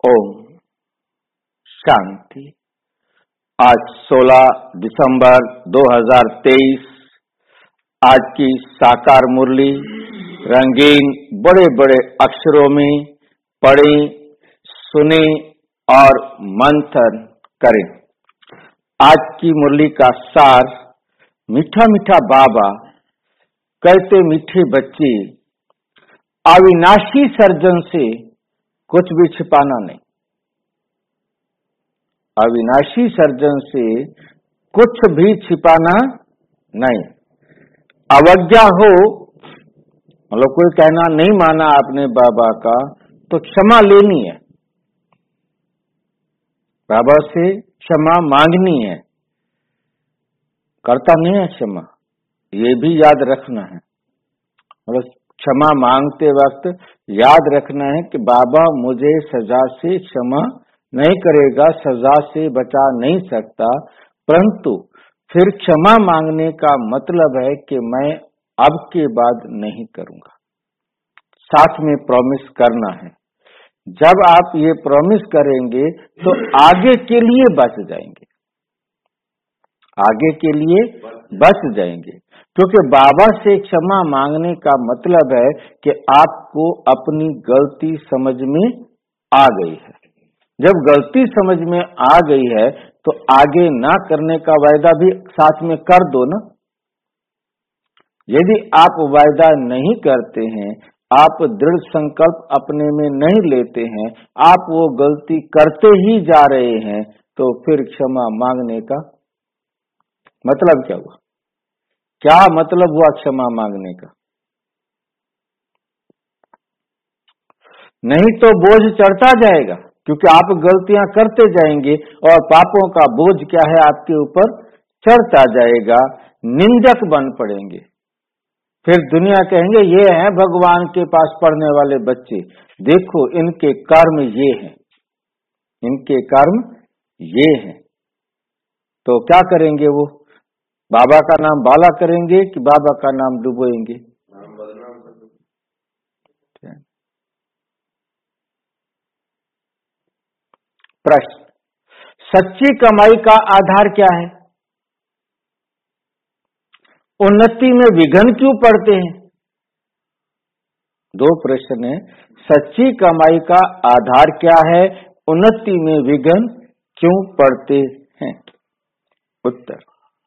ओम शांति। आज 16 दिसंबर 2023। आज की साकार मुरली रंगीन बड़े बड़े अक्षरों में पढ़ें, सुने और मंथन करें। आज की मुरली का सार, मीठा मीठा बाबा कहते मीठे बच्चे, अविनाशी सर्जन से कुछ भी छिपाना नहीं। अविनाशी सर्जन से कुछ भी छिपाना नहीं। अवज्ञा हो, मतलब कोई कहना नहीं माना आपने बाबा का, तो क्षमा लेनी है, बाबा से क्षमा मांगनी है। करता नहीं है क्षमा, ये भी याद रखना है। मतलब क्षमा मांगते वक्त याद रखना है कि बाबा मुझे सजा से क्षमा नहीं करेगा, सजा से बचा नहीं सकता, परंतु फिर क्षमा मांगने का मतलब है कि मैं अब के बाद नहीं करूंगा। साथ में प्रॉमिस करना है। जब आप ये प्रॉमिस करेंगे तो आगे के लिए बच जाएंगे, आगे के लिए बच जाएंगे। क्योंकि बाबा से क्षमा मांगने का मतलब है कि आपको अपनी गलती समझ में आ गई है। जब गलती समझ में आ गई है तो आगे ना करने का वायदा भी साथ में कर दो ना। यदि आप वायदा नहीं करते हैं, आप दृढ़ संकल्प अपने में नहीं लेते हैं, आप वो गलती करते ही जा रहे हैं, तो फिर क्षमा मांगने का मतलब क्या हुआ? क्या मतलब हुआ क्षमा मांगने का? नहीं तो बोझ चढ़ता जाएगा, क्योंकि आप गलतियां करते जाएंगे और पापों का बोझ क्या है आपके ऊपर चढ़ता जाएगा। निंदक बन पड़ेंगे। फिर दुनिया कहेंगे ये हैं भगवान के पास पढ़ने वाले बच्चे, देखो इनके कर्म ये हैं, इनके कर्म ये हैं। तो क्या करेंगे वो? बाबा का नाम बाला करेंगे कि बाबा का नाम डुबोएंगे? प्रश्न, सच्ची कमाई का आधार क्या है? उन्नति में विघ्न क्यों पड़ते हैं? दो प्रश्न है। सच्ची कमाई का आधार क्या है? उन्नति में विघ्न क्यों पड़ते हैं? उत्तर,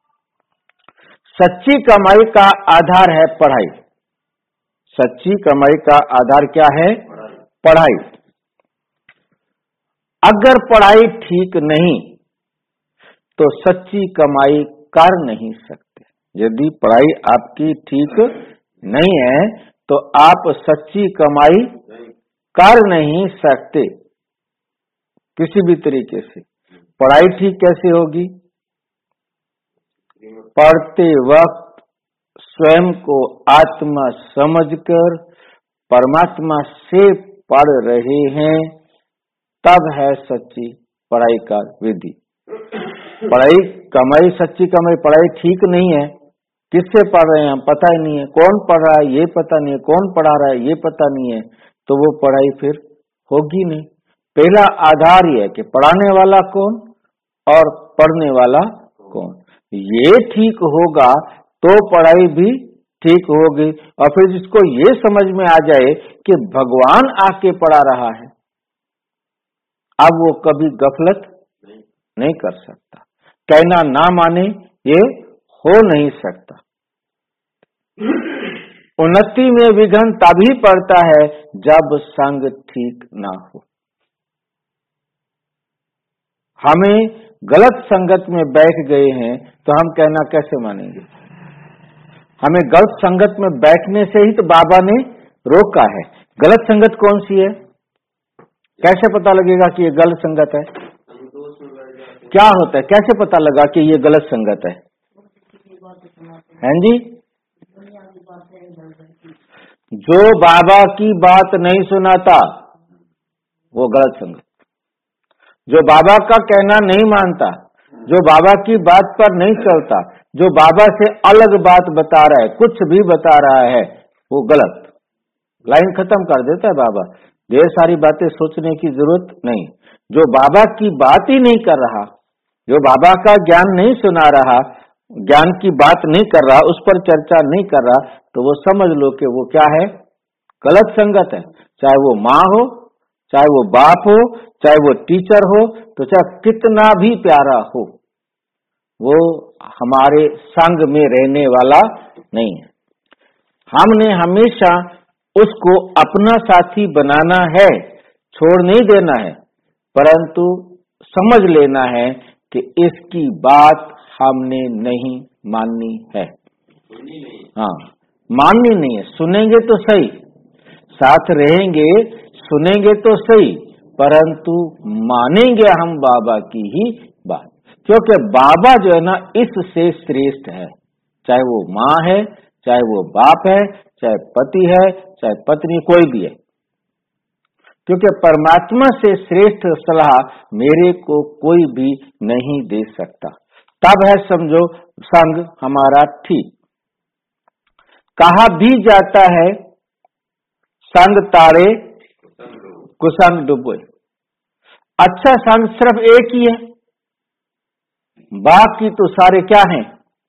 सच्ची कमाई का आधार है पढ़ाई। सच्ची कमाई का आधार क्या है? पढ़ाई। अगर पढ़ाई ठीक नहीं तो सच्ची कमाई कर नहीं सकते। यदि पढ़ाई आपकी ठीक नहीं है तो आप सच्ची कमाई कर नहीं सकते किसी भी तरीके से। पढ़ाई ठीक कैसे होगी? पढ़ते वक्त स्वयं को आत्मा समझकर परमात्मा से पढ़ रहे हैं, तब है सच्ची पढ़ाई का विधि। पढ़ाई कमाई, सच्ची कमाई, पढ़ाई ठीक नहीं है, किससे पढ़ रहे हैं हम पता ही नहीं है, कौन पढ़ रहा है ये पता नहीं है, कौन पढ़ा रहा है ये पता नहीं है, तो वो पढ़ाई फिर होगी नहीं। पहला आधार ये है कि पढ़ाने वाला कौन और पढ़ने वाला कौन, ये ठीक होगा तो पढ़ाई भी ठीक होगी। और फिर जिसको ये समझ में आ जाए कि भगवान आके पढ़ा रहा है, अब वो कभी गफलत नहीं कर सकता। कहना ना माने ये हो नहीं सकता। उन्नति में विघ्न तभी पड़ता है जब संग ठीक ना हो। हमें गलत संगत में बैठ गए हैं तो हम कहना कैसे मानेंगे? हमें गलत संगत में बैठने से ही तो बाबा ने रोका है। गलत संगत कौन सी है? कैसे पता लगेगा कि ये गलत संगत है? क्या होता है, कैसे पता लगा कि ये गलत संगत है? हैं जी? जो बाबा की बात नहीं सुनाता वो गलत संगत। जो बाबा का कहना नहीं मानता, जो बाबा की बात पर नहीं चलता, जो बाबा से अलग बात बता रहा है, कुछ भी बता रहा है, वो गलत। लाइन खत्म कर देता है बाबा। ढेर सारी बातें सोचने की जरूरत नहीं। जो बाबा की बात ही नहीं कर रहा, जो बाबा का ज्ञान नहीं सुना रहा, ज्ञान की बात नहीं कर रहा, उस पर चर्चा नहीं कर रहा, तो वो समझ लो कि वो क्या है, गलत संगत है। चाहे वो माँ हो, चाहे वो बाप हो, चाहे वो टीचर हो, तो चाहे कितना भी प्यारा हो, वो हमारे संग में रहने वाला नहीं है। हमने हमेशा उसको अपना साथी बनाना है, छोड़ नहीं देना है, परंतु समझ लेना है कि इसकी बात हमने नहीं माननी है। हाँ, माननी नहीं है। सुनेंगे तो सही, साथ रहेंगे, सुनेंगे तो सही, परंतु मानेंगे हम बाबा की ही बात, क्योंकि बाबा जो है ना इससे श्रेष्ठ है। चाहे वो माँ है, चाहे वो बाप है, चाहे पति है, चाहे पत्नी, कोई भी है, क्योंकि परमात्मा से श्रेष्ठ सलाह मेरे को कोई भी नहीं दे सकता। तब है समझो संग हमारा ठीक। कहा भी जाता है संग तारे कुसंग डूबे। अच्छा संग सिर्फ एक ही है, बाकी तो सारे क्या हैं,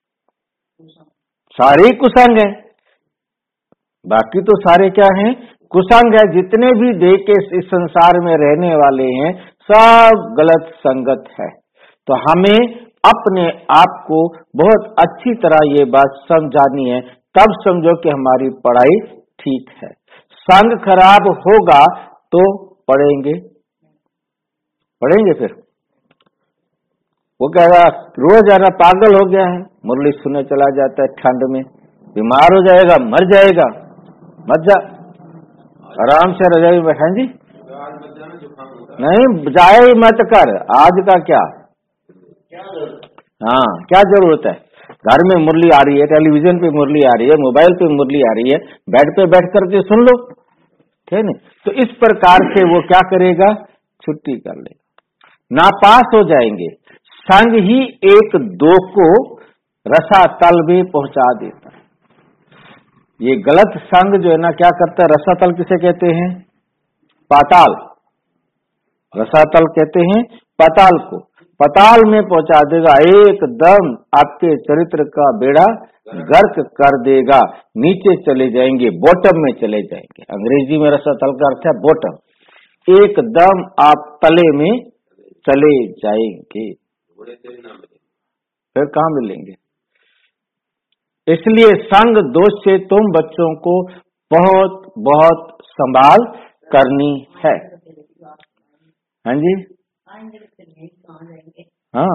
सारे ही कुसंग है। बाकी तो सारे क्या हैं, कुसंग है। जितने भी देह के इस संसार में रहने वाले हैं, सब गलत संगत है। तो हमें अपने आप को बहुत अच्छी तरह ये बात समझानी है, तब समझो कि हमारी पढ़ाई ठीक है। संग खराब होगा तो पढ़ेंगे फिर वो कहेगा रोजाना पागल हो गया है, मुरली सुनने चला जाता है, ठंड में बीमार हो जाएगा, मर जाएगा। मत जा, आराम से रजाई में बैठा जी, नहीं जाए मत कर। आज का क्या, हाँ क्या जरूरत है। घर में मुरली आ रही है, टेलीविजन पे मुरली आ रही है, मोबाइल पे मुरली आ रही है, बेड पे बैठ करके सुन लो, ठीक है। तो इस प्रकार से वो क्या करेगा, छुट्टी कर लेगा, नापास हो जाएंगे। संग ही एक दो को रसातल में पहुंचा देता है। ये गलत संग जो है ना क्या करता है, रसातल किसे कहते हैं, पाताल। रसातल कहते हैं पाताल को, पाताल में पहुंचा देगा, एकदम आपके चरित्र का बेड़ा गर्क कर देगा, नीचे चले जाएंगे, बॉटम में चले जाएंगे। अंग्रेजी में रसातल का अर्थ है बॉटम, एकदम आप तले में चले जाएंगे, फिर कहाँ मिलेंगे। इसलिए संग दोष से तुम बच्चों को बहुत बहुत संभाल करनी है। हाँ जी, हाँ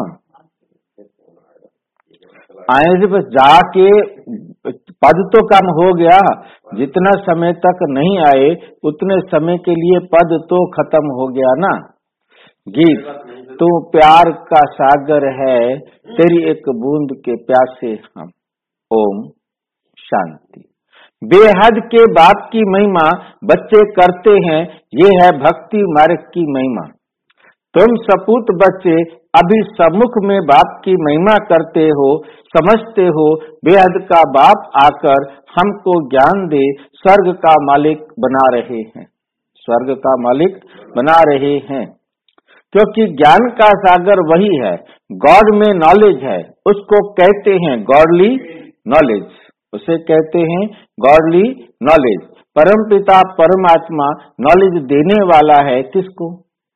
आए जी, बस जाके पद तो कम हो गया, जितना समय तक नहीं आए उतने समय के लिए पद तो खत्म हो गया ना। गीत, तू प्यार का सागर है, तेरी एक बूंद के प्यासे हम। ओम शांति। बेहद के बाप की महिमा बच्चे करते हैं, ये है भक्ति मार्ग की महिमा। तुम सपूत बच्चे अभी सम्मुख में बाप की महिमा करते हो, समझते हो बेहद का बाप आकर हमको ज्ञान दे, स्वर्ग का मालिक बना रहे हैं, स्वर्ग का मालिक बना रहे हैं। क्योंकि ज्ञान का सागर वही है, गॉड में नॉलेज है, उसको कहते हैं गॉडली नॉलेज, उसे कहते हैं गॉडली नॉलेज। परमपिता परमात्मा नॉलेज देने वाला है किसको,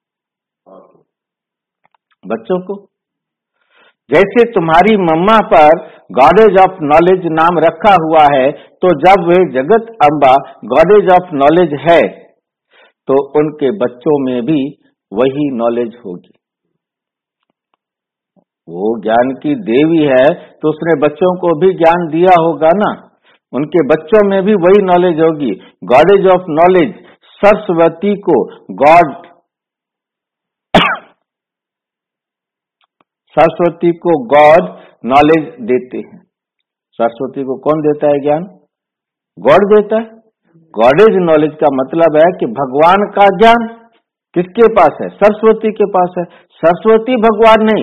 बच्चों को। जैसे तुम्हारी मम्मा पर गॉडेज ऑफ नॉलेज नाम रखा हुआ है, तो जब वे जगत अम्बा गॉडेज ऑफ नॉलेज है, तो उनके बच्चों में भी वही नॉलेज होगी। वो ज्ञान की देवी है, तो उसने बच्चों को भी ज्ञान दिया होगा ना, उनके बच्चों में भी वही नॉलेज होगी। गॉडेज ऑफ नॉलेज सरस्वती को गॉड, सरस्वती को गॉड नॉलेज देते हैं। सरस्वती को कौन देता है ज्ञान, गॉड देता है। गॉडेज नॉलेज का मतलब है कि भगवान का ज्ञान किसके पास है, सरस्वती के पास है। सरस्वती भगवान नहीं,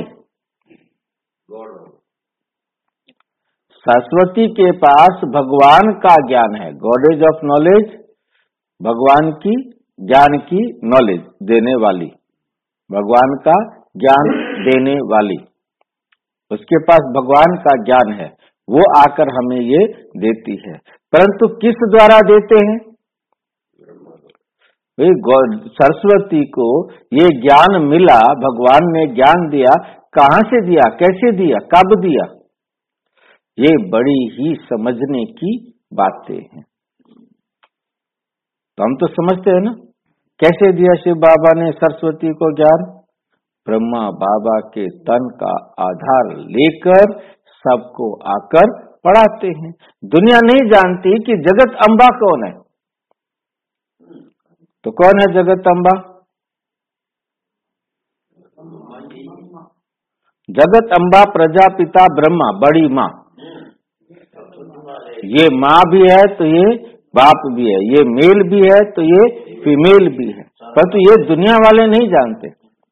सरस्वती के पास भगवान का ज्ञान है। गॉडेज ऑफ नॉलेज भगवान की ज्ञान की नॉलेज देने वाली, भगवान का ज्ञान देने वाली, उसके पास भगवान का ज्ञान है, वो आकर हमें ये देती है। परंतु किस द्वारा देते हैं? सरस्वती को ये ज्ञान मिला, भगवान ने ज्ञान दिया, कहाँ से दिया, कैसे दिया, कब दिया? ये बड़ी ही समझने की बातें हैं। तो हम तो समझते हैं ना, कैसे दिया शिव बाबा ने सरस्वती को ज्ञान? ब्रह्मा बाबा के तन का आधार लेकर सबको आकर पढ़ाते हैं। दुनिया नहीं जानती कि जगत अम्बा कौन है। तो कौन है जगत अम्बा? जगत अम्बा प्रजापिता ब्रह्मा, बड़ी माँ। ये माँ भी है तो ये बाप भी है, ये मेल भी है तो ये फीमेल भी है, परंतु ये दुनिया वाले नहीं जानते।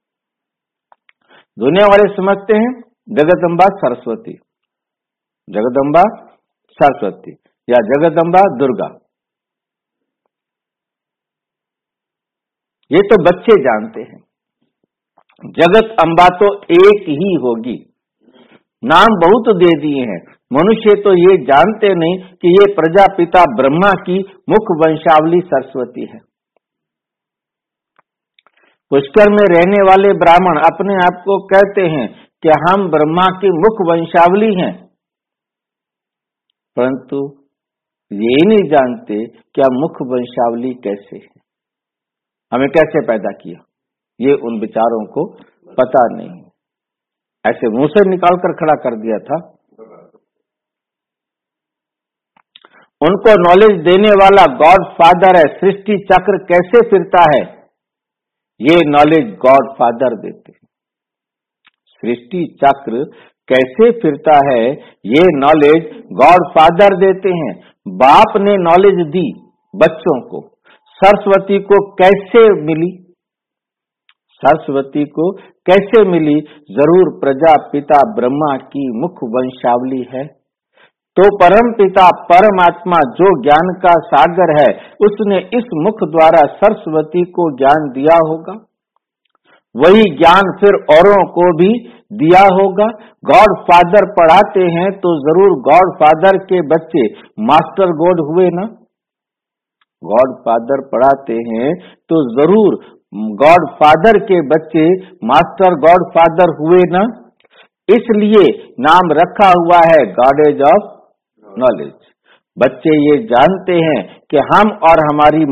दुनिया वाले समझते हैं जगदम्बा सरस्वती, जगदम्बा सरस्वती या जगदम्बा दुर्गा। ये तो बच्चे जानते हैं। जगत अम्बा तो एक ही होगी, नाम बहुत दे दिए हैं। मनुष्य तो ये जानते नहीं कि ये प्रजापिता ब्रह्मा की मुख वंशावली सरस्वती है। पुष्कर में रहने वाले ब्राह्मण अपने आप को कहते हैं कि हम ब्रह्मा की मुख वंशावली हैं, परंतु ये नहीं जानते कि मुख वंशावली कैसे है, हमें कैसे पैदा किया, ये उन विचारों को पता नहीं है। ऐसे मुंह से निकाल कर खड़ा कर दिया था। उनको नॉलेज देने वाला गॉड फादर है। सृष्टि चक्र कैसे फिरता है, ये नॉलेज गॉड फादर देते हैं। सृष्टि चक्र कैसे फिरता है, ये नॉलेज गॉड फादर देते हैं। बाप ने नॉलेज दी बच्चों को। सरस्वती को कैसे मिली? सरस्वती को कैसे मिली? जरूर प्रजापिता ब्रह्मा की मुख वंशावली है। तो परम पिता परमात्मा जो ज्ञान का सागर है, उसने इस मुख द्वारा सरस्वती को ज्ञान दिया होगा। वही ज्ञान फिर औरों को भी दिया होगा। गॉड फादर पढ़ाते हैं तो जरूर गॉड फादर के बच्चे मास्टर गॉड हुए ना। गॉड फादर पढ़ाते हैं तो जरूर गॉड फादर के बच्चे मास्टर गॉड फादर हुए ना। इसलिए नाम रखा हुआ है गॉडेज ऑफ नॉलेज। बच्चे ये जानते हैं कि हम और हमारी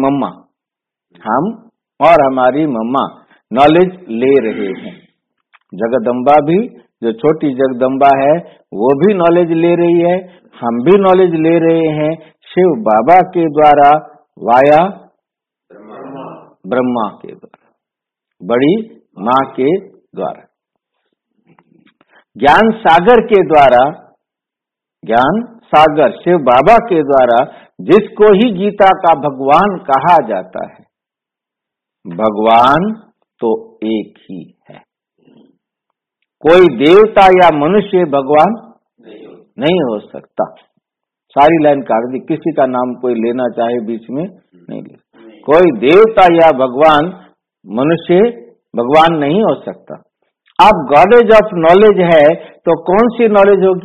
मम्मा नॉलेज ले रहे हैं। जगदम्बा भी, जो छोटी जगदम्बा है, वो भी नॉलेज ले रही है, हम भी नॉलेज ले रहे हैं शिव बाबा के द्वारा, वाया ब्रह्मा के द्वारा, बड़ी माँ के द्वारा, ज्ञान सागर के द्वारा, ज्ञान सागर शिव बाबा के द्वारा, जिसको ही गीता का भगवान कहा जाता है। भगवान तो एक ही है, कोई देवता या मनुष्य भगवान नहीं हो सकता। सारी लाइन काट दी, किसी का नाम कोई लेना चाहे बीच में नहीं ले। कोई देवता या भगवान, मनुष्य भगवान नहीं हो सकता। अब गॉडेज ऑफ नॉलेज है तो कौन सी नॉलेज होगी?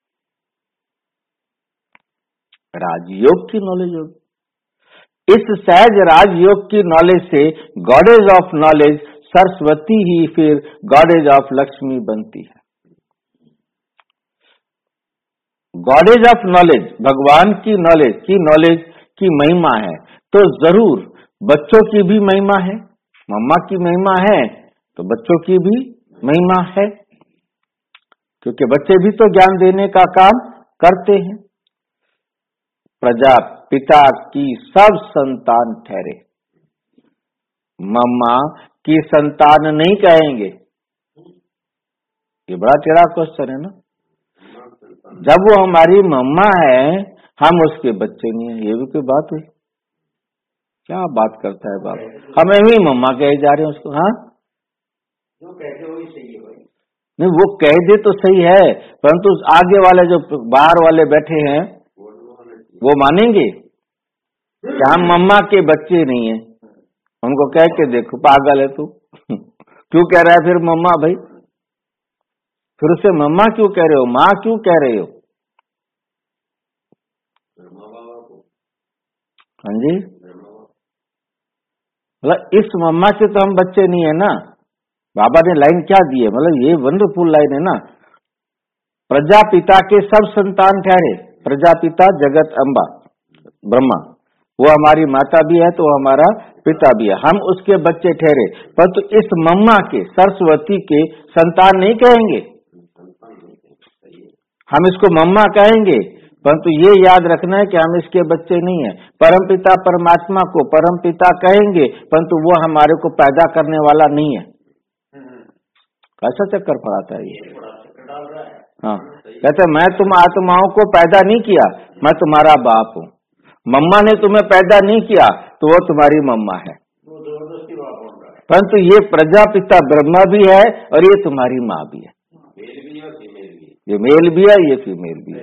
राजयोग की नॉलेज होगी। इस सहज राजयोग की नॉलेज से गॉडेज ऑफ नॉलेज सरस्वती ही फिर गॉडेज ऑफ लक्ष्मी बनती है। गॉडेज ऑफ नॉलेज भगवान की नॉलेज की महिमा है, तो जरूर बच्चों की भी महिमा है। मम्मा की महिमा है तो बच्चों की भी महिमा है, क्योंकि बच्चे भी तो ज्ञान देने का काम करते हैं। प्रजापिता की सब संतान ठहरे, मम्मा की संतान नहीं कहेंगे। ये बड़ा टेढ़ा क्वेश्चन है ना। जब वो हमारी मम्मा है, हम उसके बच्चे नहीं है, ये भी कोई बात हुई? क्या बात करता है बाप, हमें भी मम्मा कहे जा रहे हैं उसको। हाँ, जो कहते वही सही है भाई। नहीं, वो कह दे तो सही है, परंतु आगे वाले जो बाहर वाले बैठे हैं वो मानेंगे कि हम मम्मा के बच्चे नहीं हैं। उनको कह के देखो, पागल है तू क्यों कह रहा है फिर मम्मा भाई? फिर उसे मम्मा क्यों कह रहे हो, माँ क्यों कह रहे हो? हाँ जी, मतलब इस मम्मा से तो हम बच्चे नहीं है ना। बाबा ने लाइन क्या दी है, मतलब ये वंडरफुल लाइन है ना। प्रजापिता के सब संतान ठहरे, प्रजापिता जगत अम्बा ब्रह्मा, वो हमारी माता भी है तो वो हमारा पिता भी है, हम उसके बच्चे ठहरे। परंतु इस मम्मा के, सरस्वती के संतान नहीं कहेंगे, हम इसको मम्मा कहेंगे, परंतु ये याद रखना है कि हम इसके बच्चे नहीं है। परमपिता परमात्मा को परमपिता कहेंगे, परंतु वो हमारे को पैदा करने वाला नहीं है। कैसा चक्कर पड़ाता है ये? हाँ, कहते मैं तुम आत्माओं को पैदा नहीं किया, मैं तुम्हारा बाप हूँ। मम्मा ने तुम्हें पैदा नहीं किया तो वो तुम्हारी मम्मा है, परंतु ये प्रजापिता ब्रह्मा भी है और ये तुम्हारी माँ भी है। ये मेल भी है, ये फीमेल भी है।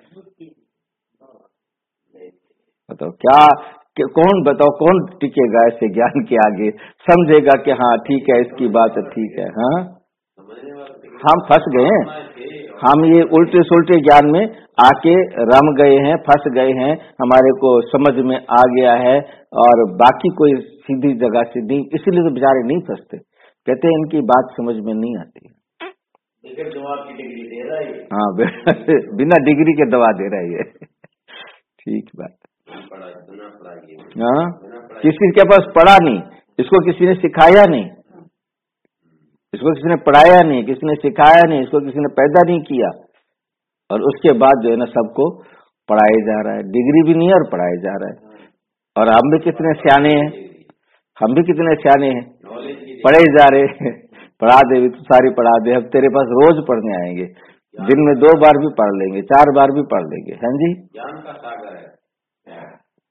बताओ क्या कौन, बताओ कौन टिकेगा ऐसे ज्ञान के आगे, समझेगा कि हाँ ठीक है इसकी बात ठीक है। हाँ, हम फंस गए हैं, हम ये उल्टे सुलटे ज्ञान में आके रम गए हैं, फंस गए हैं, हमारे को समझ में आ गया है और बाकी कोई सीधी जगह से नहीं, इसीलिए तो बेचारे नहीं फंसते। कहते हैं इनकी बात समझ में नहीं आती है। हाँ बिना डिग्री के दवा दे रहा है ये ठीक बात। हाँ, किसी के पास पढ़ा नहीं, इसको किसी ने सिखाया नहीं, इसको किसी ने पढ़ाया नहीं, किसी ने सिखाया नहीं, इसको किसी ने पैदा नहीं किया, और उसके बाद जो है ना सबको पढ़ाया जा रहा है। डिग्री भी नहीं है और पढ़ाया जा रहा है। और हम भी कितने सियाने हैं, हम भी कितने सियाने हैं, पढ़े जा रहे हैं। पढ़ा दे भी तो सारी पढ़ा दे, अब तेरे पास रोज पढ़ने आएंगे, दिन में 2 बार भी पढ़ लेंगे, 4 बार भी पढ़ लेंगे। हाँ जी, ज्ञान का सागर है।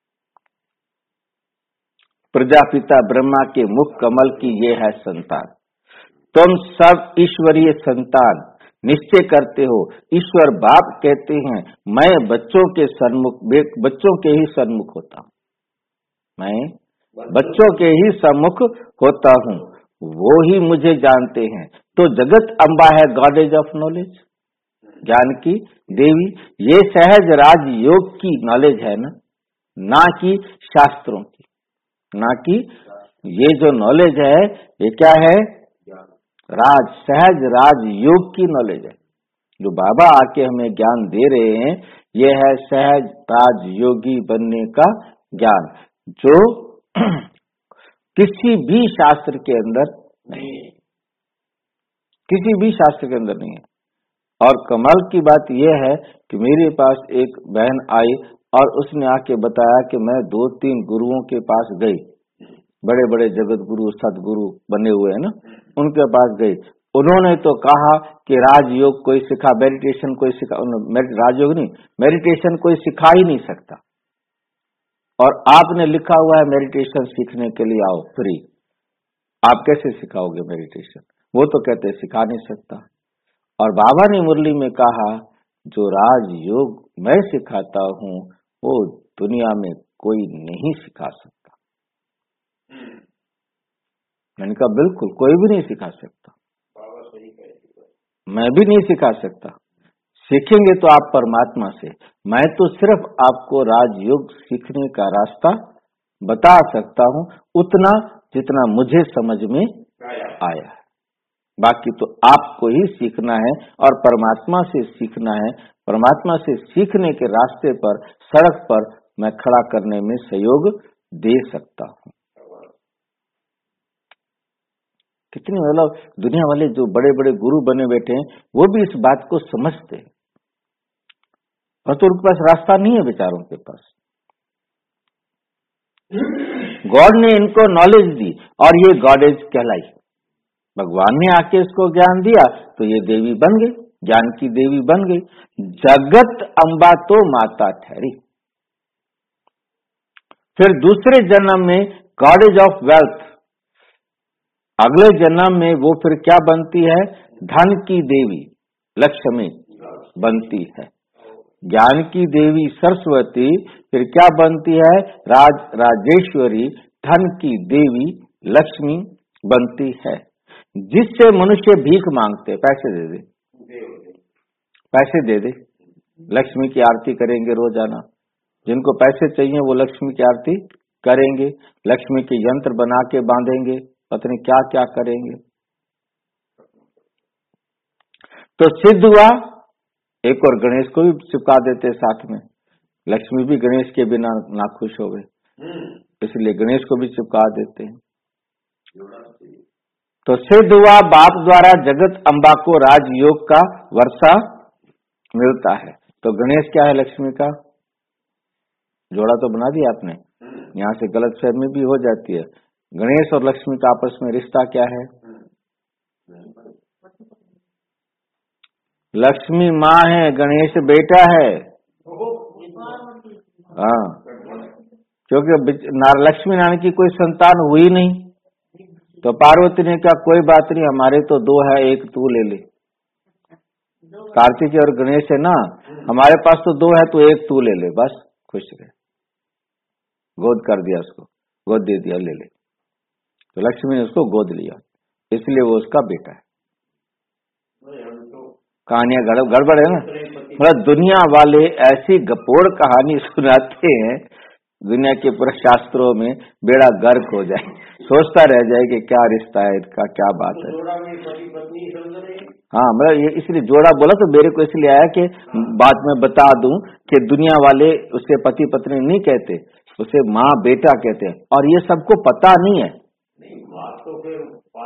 प्रजापिता ब्रह्मा के मुख कमल की ये है संतान, तुम सब ईश्वरीय संतान निश्चय करते हो। ईश्वर बाप कहते हैं मैं बच्चों के सन्मुख, बच्चों के ही सन्मुख होता हूँ, मैं बच्चों के ही सम्मुख होता हूँ, वो ही मुझे जानते हैं। तो जगत अम्बा है गॉडेज ऑफ नॉलेज, ज्ञान की देवी। ये सहज राज योग की नॉलेज है ना कि शास्त्रों की, ना कि ये जो नॉलेज है ये क्या है, राज, सहज राज योग की नॉलेज है। जो बाबा आके हमें ज्ञान दे रहे हैं ये है सहज राज योगी बनने का ज्ञान, जो किसी भी शास्त्र के अंदर नहीं है, किसी भी शास्त्र के अंदर नहीं है। और कमाल की बात यह है कि मेरे पास एक बहन आई और उसने आके बताया कि मैं 2-3 गुरुओं के पास गई, बड़े बड़े जगत गुरु सदगुरु बने हुए हैं ना, उनके पास गई। उन्होंने तो कहा कि राजयोग कोई सिखा, मेडिटेशन कोई सिखा, राजयोग नहीं, मेडिटेशन कोई सिखा ही नहीं सकता। और आपने लिखा हुआ है मेडिटेशन सीखने के लिए आओ फ्री, आप कैसे सिखाओगे मेडिटेशन? वो तो कहते सिखा नहीं सकता। और बाबा ने मुरली में कहा जो राजयोग मैं सिखाता हूँ वो दुनिया में कोई नहीं सिखा सकता। मैंने कहा बिल्कुल कोई भी नहीं सिखा सकता, मैं भी नहीं सिखा सकता। सीखेंगे तो आप परमात्मा से, मैं तो सिर्फ आपको राजयोग सीखने का रास्ता बता सकता हूँ, उतना जितना मुझे समझ में आया है। बाकी तो आपको ही सीखना है और परमात्मा से सीखना है। परमात्मा से सीखने के रास्ते पर, सड़क पर मैं खड़ा करने में सहयोग दे सकता हूँ। कितनी मतलब दुनिया वाले जो बड़े बड़े गुरु बने बैठे हैं वो भी इस बात को समझते हैं, और तो उनके पास रास्ता नहीं है बेचारों के पास। गॉड ने इनको नॉलेज दी और ये गॉडेज कहलाई, भगवान ने आके इसको ज्ञान दिया तो ये देवी बन गई, ज्ञान की देवी बन गई। जगत अम्बा तो माता ठहरी। फिर दूसरे जन्म में गॉडेज ऑफ वेल्थ, अगले जन्म में वो फिर क्या बनती है, धन की देवी लक्ष्मी बनती है। ज्ञान की देवी सरस्वती फिर क्या बनती है, राजेश्वरी, धन की देवी लक्ष्मी बनती है। जिससे मनुष्य भीख मांगते, पैसे दे दे, पैसे दे दे, लक्ष्मी की आरती करेंगे रोजाना। जिनको पैसे चाहिए वो लक्ष्मी की आरती करेंगे, लक्ष्मी के यंत्र बना के बांधेंगे, पता नहीं क्या क्या करेंगे। तो सिद्ध हुआ, एक और गणेश को भी चिपका देते साथ में। लक्ष्मी भी गणेश के बिना नाखुश हो गए, इसलिए गणेश को भी चिपका देते हैं। तो सिद्ध हुआ, बाप द्वारा जगत अम्बा को राजयोग का वर्षा मिलता है। तो गणेश क्या है? लक्ष्मी का जोड़ा तो बना दिया आपने। यहाँ से गलतफहमी भी हो जाती है। गणेश और लक्ष्मी का आपस में रिश्ता क्या है? लक्ष्मी माँ है, गणेश बेटा है। हाँ, क्योंकि लक्ष्मी नारायण की कोई संतान हुई नहीं, तो पार्वती ने कहा कोई बात नहीं, हमारे तो दो है, एक तू ले ले। कार्तिक और गणेश है ना, हमारे पास तो दो है, तो एक तू ले ले, बस खुश रहे। गोद कर दिया उसको, गोद दे दिया, ले ले। तो लक्ष्मी ने उसको गोद लिया, इसलिए वो उसका बेटा है। कहानियां गड़बड़ है ना। मतलब दुनिया वाले ऐसी गपोड़ कहानी सुनाते हैं, दुनिया के पूरे शास्त्रों में बेड़ा गर्क हो जाए, सोचता रह जाए कि क्या रिश्ता है इनका, क्या बात है। हाँ, मतलब ये इसलिए जोड़ा बोला तो मेरे को इसलिए आया कि बात में बता दूं कि दुनिया वाले उसे पति पत्नी नहीं कहते, उसे माँ बेटा कहते हैं, और ये सबको पता नहीं है। तो फिर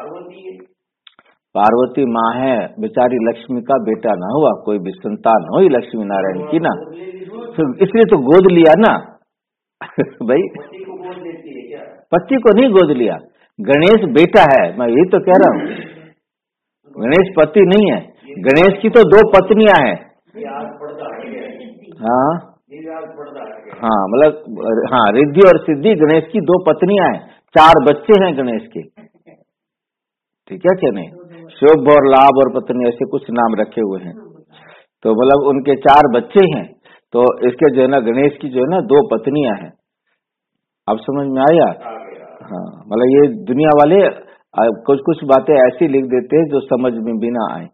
पार्वती माँ है, बेचारी लक्ष्मी का बेटा ना हुआ, कोई भी संतान हो ही लक्ष्मी नारायण की ना, तो इसलिए तो गोद लिया ना। भाई पति को नहीं गोद लिया, गणेश बेटा है, मैं यही तो कह रहा हूँ। गणेश पति नहीं है, गणेश की तो दो पत्नियां हैं। हाँ हाँ, मतलब हाँ, रिद्धि और सिद्धि गणेश की दो पत्नियां हैं, 4 बच्चे हैं गणेश के, ठीक है क्या नहीं? शुभ और लाभ और पत्नी ऐसे कुछ नाम रखे हुए हैं, तो मतलब उनके 4 बच्चे हैं। तो इसके जो है ना, गणेश की जो है ना 2 पत्नियां हैं। अब समझ में आया? हाँ, मतलब ये दुनिया वाले कुछ कुछ बातें ऐसी लिख देते हैं जो समझ में भी ना आए।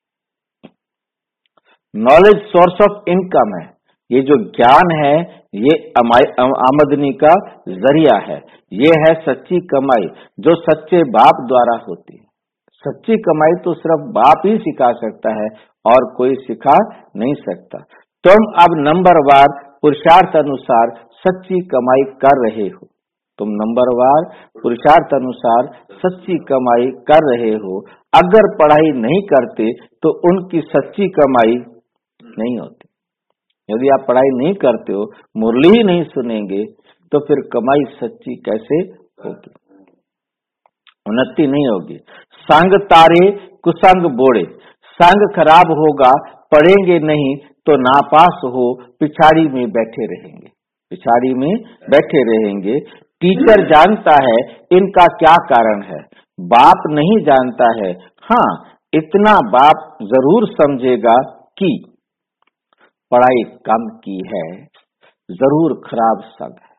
नॉलेज सोर्स ऑफ इनकम है, ये जो ज्ञान है ये आमदनी का जरिया है, ये है सच्ची कमाई जो सच्चे बाप द्वारा होती है। सच्ची कमाई तो सिर्फ बाप ही सिखा सकता है और कोई सिखा नहीं सकता। तुम अब नंबरवार पुरुषार्थ अनुसार सच्ची कमाई कर रहे हो, तुम नंबरवार पुरुषार्थ अनुसार सच्ची कमाई कर रहे हो। अगर पढ़ाई नहीं करते तो उनकी सच्ची कमाई नहीं होती। यदि आप पढ़ाई नहीं करते हो, मुरली ही नहीं सुनेंगे, तो फिर कमाई सच्ची कैसे होगी? उन्नति नहीं होगी। संग तारे कुसंग बोड़े, संग खराब होगा, पढ़ेंगे नहीं तो नापास हो पिछाड़ी में बैठे रहेंगे, पिछाड़ी में बैठे रहेंगे। टीचर जानता है इनका क्या कारण है, बाप नहीं जानता है। हाँ, इतना बाप जरूर समझेगा कि पढ़ाई कम की है, जरूर खराब संग है।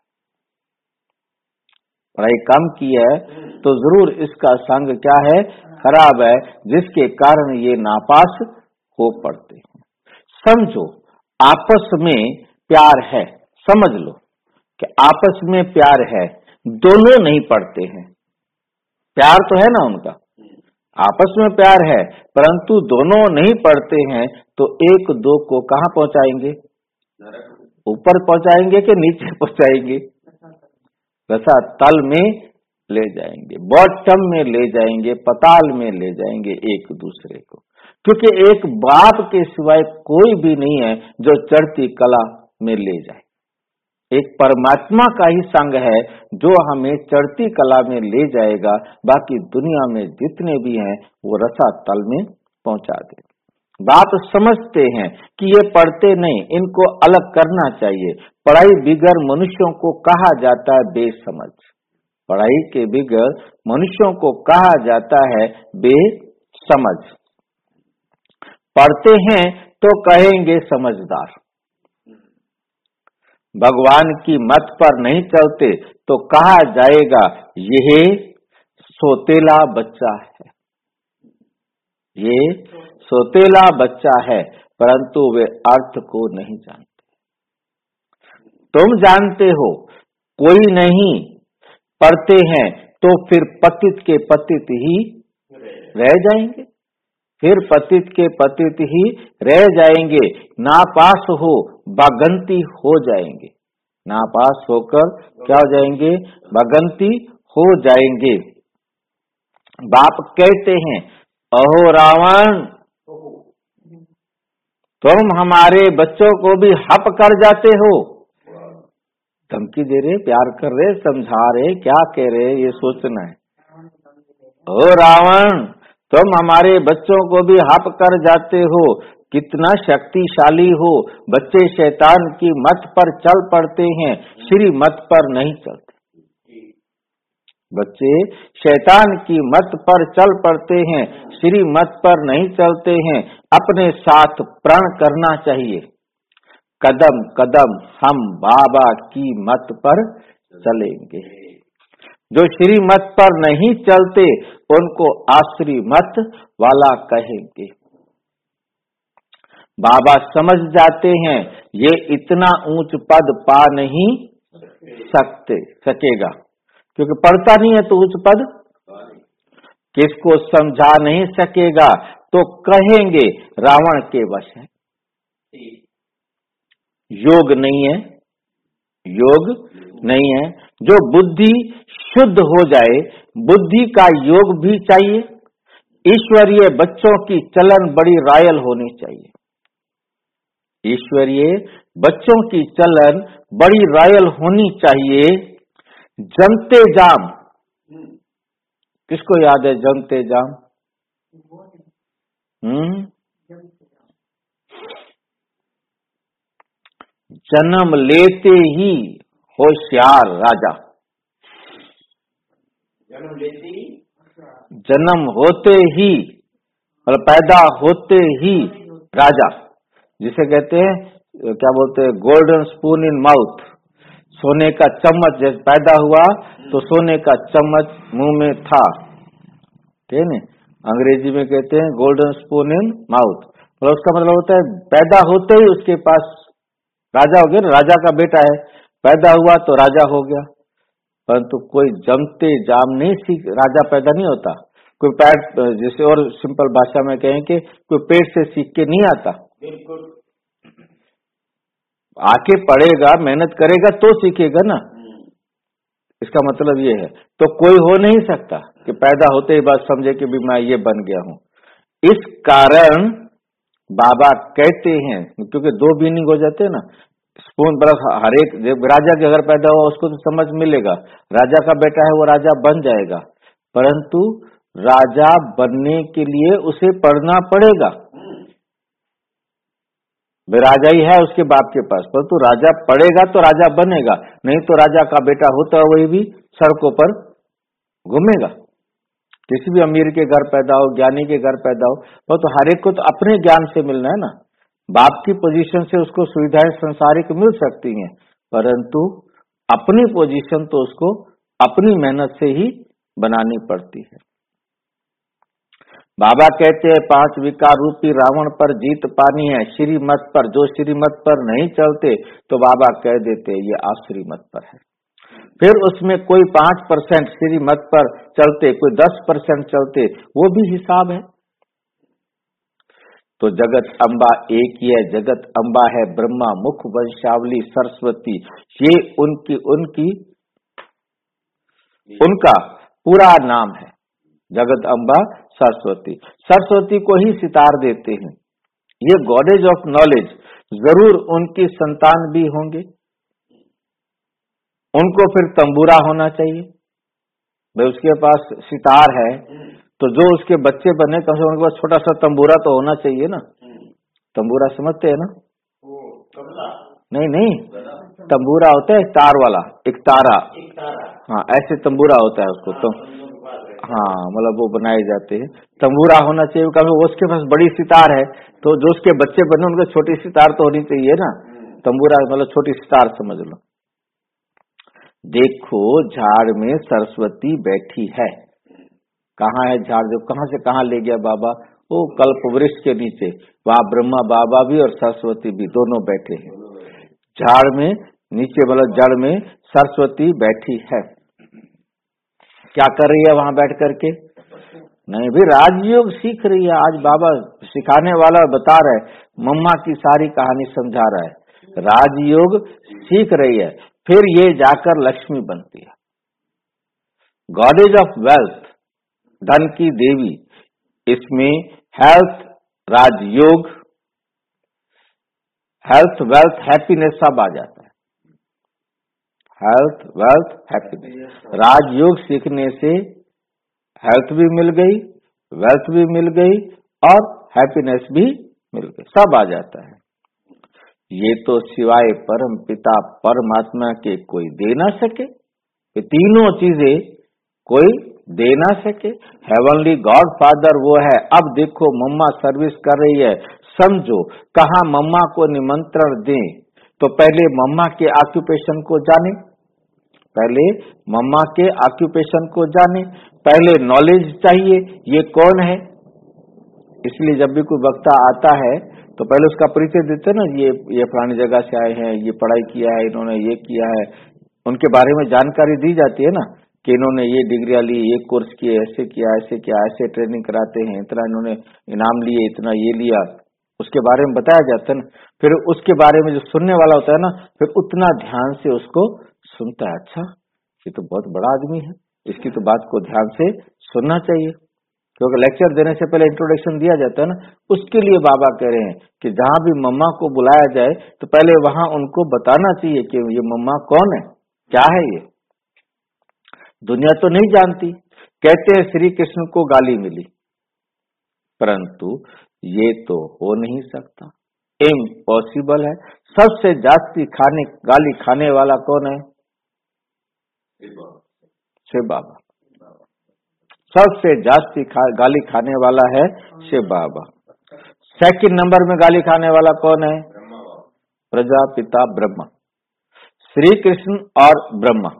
पढ़ाई कम की है तो जरूर इसका संग क्या है? खराब है, जिसके कारण ये नापास हो पड़ते हैं। समझो आपस में प्यार है, समझ लो कि आपस में प्यार है, दोनों नहीं पढ़ते हैं। प्यार तो है ना उनका, आपस में प्यार है, परंतु दोनों नहीं पढ़ते हैं, तो एक दो को कहाँ पहुंचाएंगे? ऊपर पहुंचाएंगे कि नीचे पहुंचाएंगे? रसा तल में ले जाएंगे, बॉटम में ले जाएंगे, पताल में ले जाएंगे एक दूसरे को। क्योंकि एक बाप के सिवाय कोई भी नहीं है जो चढ़ती कला में ले जाए। एक परमात्मा का ही संग है जो हमें चढ़ती कला में ले जाएगा, बाकी दुनिया में जितने भी हैं वो रसा तल में पहुंचा दे। बाप समझते हैं कि ये पढ़ते नहीं, इनको अलग करना चाहिए। पढ़ाई बिगड़ मनुष्यों को कहा जाता है बेसमझ, पढ़ाई के बिगड़ मनुष्यों को कहा जाता है बेसमझ। पढ़ते हैं तो कहेंगे समझदार, भगवान की मत पर नहीं चलते तो कहा जाएगा ये सोतेला बच्चा है, ये सोतेला बच्चा है, परंतु वे अर्थ को नहीं जानते। तुम जानते हो, कोई नहीं पढ़ते हैं तो फिर पतित के पतित ही रह जाएंगे, फिर पतित के पतित ही रह जाएंगे, नापास हो बगंती हो जाएंगे, नापास होकर क्या हो जाएंगे, बगंती हो जाएंगे। बाप कहते हैं, अहो रावण, तुम हमारे बच्चों को भी हप कर जाते हो। धमकी दे रहे, प्यार कर रहे, समझा रहे, क्या कह रहे ये सोचना है। ओ रावण, तुम हमारे बच्चों को भी हप कर जाते हो, कितना शक्तिशाली हो। बच्चे शैतान की मत पर चल पड़ते हैं, श्री मत पर नहीं चलते। बच्चे शैतान की मत पर चल पड़ते हैं, श्री मत पर नहीं चलते हैं। अपने साथ प्रण करना चाहिए, कदम कदम हम बाबा की मत पर चलेंगे। जो श्री मत पर नहीं चलते उनको आश्री मत वाला कहेंगे। बाबा समझ जाते हैं ये इतना ऊंच पद पा नहीं सकेगा, क्योंकि पढ़ता नहीं है तो उच्च पद किसको समझा नहीं सकेगा, तो कहेंगे रावण के वश है। योग नहीं है, योग नहीं है। जो बुद्धि शुद्ध हो जाए, बुद्धि का योग भी चाहिए। ईश्वरीय बच्चों की चलन बड़ी रायल होनी चाहिए, ईश्वरीय बच्चों की चलन बड़ी रायल होनी चाहिए। जमते जाम, किसको याद है जमते जाम? जन्म लेते ही होशियार राजा, जन्म होते ही मतलब पैदा होते ही राजा, जिसे कहते हैं क्या बोलते हैं, गोल्डन स्पून इन माउथ। सोने का चम्मच जैसे पैदा हुआ तो सोने का चम्मच मुंह में था, ठीक है। अंग्रेजी में कहते हैं गोल्डन स्पून इन माउथ, मतलब उसका मतलब होता है पैदा होते ही उसके पास राजा हो गया ना, राजा का बेटा है, पैदा हुआ तो राजा हो गया। परंतु कोई जमते जाम नहीं सीख राजा पैदा नहीं होता। कोई पेट, जैसे और सिंपल भाषा में कहें कि कोई पेट से सीख के नहीं आता, बिल्कुल आके पढ़ेगा, मेहनत करेगा तो सीखेगा ना। इसका मतलब ये है, तो कोई हो नहीं सकता कि पैदा होते ही बात समझे कि भी मैं ये बन गया हूं। इस कारण बाबा कहते हैं, क्योंकि दो मीनिंग हो जाते हैं ना, स्पून बरस हर एक, राजा के अगर पैदा हुआ उसको तो समझ मिलेगा, राजा का बेटा है वो राजा बन जाएगा, परंतु राजा बनने के लिए उसे पढ़ना पड़ेगा। राजा ही है उसके बाप के पास, परंतु राजा पढ़ेगा तो राजा बनेगा, नहीं तो राजा का बेटा होता वही भी सड़कों पर घूमेगा। किसी भी अमीर के घर पैदा हो, ज्ञानी के घर पैदा हो, वो तो हर एक को तो अपने ज्ञान से मिलना है ना। बाप की पोजीशन से उसको सुविधाएं संसारिक मिल सकती हैं, परंतु अपनी पोजीशन तो उसको अपनी मेहनत से ही बनानी पड़ती है। बाबा कहते हैं 5 विकार रूपी रावण पर जीत पानी है श्रीमत पर। जो श्रीमत पर नहीं चलते तो बाबा कह देते ये आश्रीमत पर है। फिर उसमें कोई 5% श्रीमत पर चलते, कोई 10% चलते, वो भी हिसाब है। तो जगत अम्बा एक ही है, जगत अम्बा है ब्रह्मा, मुख वंशावली सरस्वती, ये उनका पूरा नाम है। जगत अम्बा सरस्वती, सरस्वती को ही सितार देते हैं। ये गॉडेज ऑफ नॉलेज, जरूर उनकी संतान भी होंगे, उनको फिर तंबूरा होना चाहिए। भाई उसके पास सितार है तो जो उसके बच्चे बने कम से कम उनके पास छोटा सा तंबूरा तो होना चाहिए ना। तंबूरा समझते हैं ना? नहीं, तंबूरा होता है तार वाला, एक तारा, हाँ ऐसे तंबूरा होता है उसको तो, हाँ मतलब वो बनाए जाते हैं। तंबूरा होना चाहिए, कभी उसके पास बड़ी सितार है तो जो उसके बच्चे बने उनके छोटी सितार तो होनी चाहिए ना। तंबूरा मतलब छोटी सितार समझ लो। देखो झाड़ में सरस्वती बैठी है, कहाँ है झाड़ जो कहाँ से कहाँ ले गया बाबा? वो कल्प वृक्ष के नीचे, वहाँ ब्रह्मा बाबा भी और सरस्वती भी दोनों बैठे हैं। झाड़ में नीचे मतलब जड़ में सरस्वती बैठी है। क्या कर रही है वहां बैठ करके? नहीं भी राजयोग सीख रही है। आज बाबा सिखाने वाला बता रहा है, मम्मा की सारी कहानी समझा रहा है। राजयोग सीख रही है, फिर ये जाकर लक्ष्मी बनती है, गॉडेज ऑफ वेल्थ, धन की देवी। इसमें health, Rajyoga, health, wealth, happiness सब आ जाता है। Health, wealth, happiness. राजयोग सीखने से हेल्थ भी मिल गई, वेल्थ भी मिल गई और हैप्पीनेस भी मिल गई, सब आ जाता है। ये तो सिवाय परम पिता परमात्मा के कोई दे ना सके। ये तीनों चीजें कोई दे ना सके। हेवनली गॉड फादर वो है। अब देखो मम्मा सर्विस कर रही है, समझो कहाँ मम्मा को निमंत्रण दें, तो पहले मम्मा के ऑक्यूपेशन को जाने, पहले मम्मा के ऑक्यूपेशन को जाने, पहले नॉलेज चाहिए ये कौन है। इसलिए जब भी कोई वक्ता आता है तो पहले उसका परिचय देते ना, ये फलानी जगह से आए हैं, ये पढ़ाई किया है, इन्होंने ये किया है, उनके बारे में जानकारी दी जाती है ना कि इन्होंने ये डिग्रियां ली, ये कोर्स किए, ऐसे किया, ऐसे ट्रेनिंग कराते हैं, इतना इन्होंने इनाम लिए, इतना ये लिया, उसके बारे में बताया जाता है ना। फिर उसके बारे में जो सुनने वाला होता है ना, फिर उतना ध्यान से उसको सुनता है। अच्छा ये तो बहुत बड़ा आदमी है, इसकी तो बात को ध्यान से सुनना चाहिए। क्योंकि लेक्चर देने से पहले इंट्रोडक्शन दिया जाता है ना, उसके लिए बाबा कह रहे हैं कि जहां भी मम्मा को बुलाया जाए तो पहले वहां उनको बताना चाहिए कि ये मम्मा कौन है, क्या है ये। दुनिया तो नहीं जानती। कहते हैं श्री कृष्ण को गाली मिली, परंतु ये तो हो नहीं सकता, इम्पॉसिबल है। सबसे जास्ती गाली खाने वाला कौन है? शिव बाबा। सबसे जास्ती गाली खाने वाला है शिव बाबा। सेकंड नंबर में गाली खाने वाला कौन है? प्रजापिता ब्रह्मा। श्री कृष्ण और ब्रह्मा।